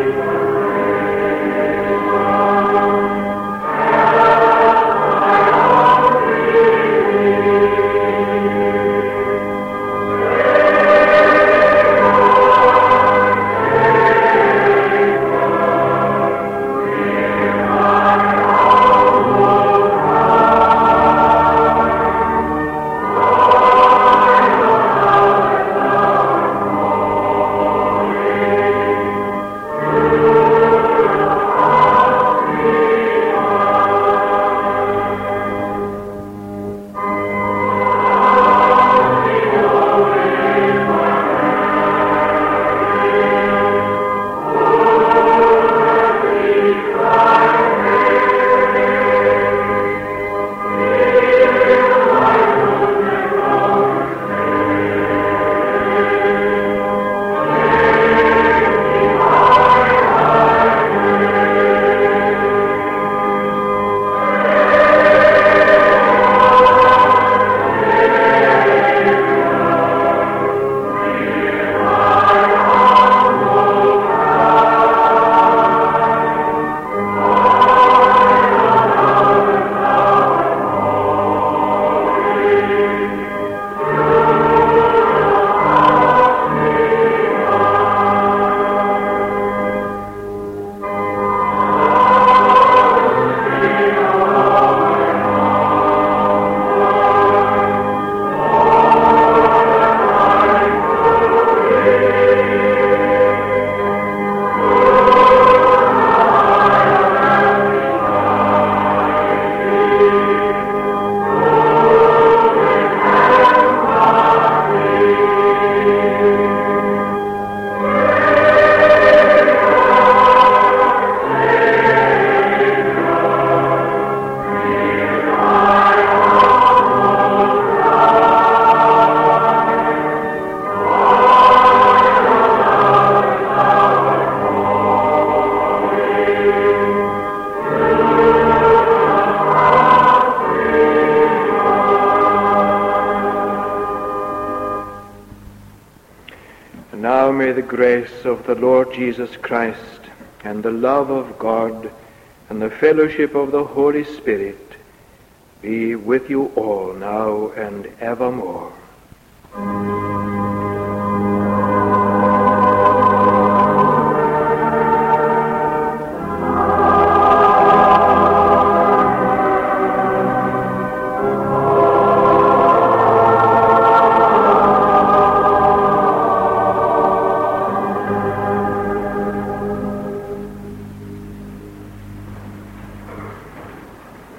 Now may the grace of the Lord Jesus Christ and the love of God and the fellowship of the Holy Spirit be with you all now and evermore.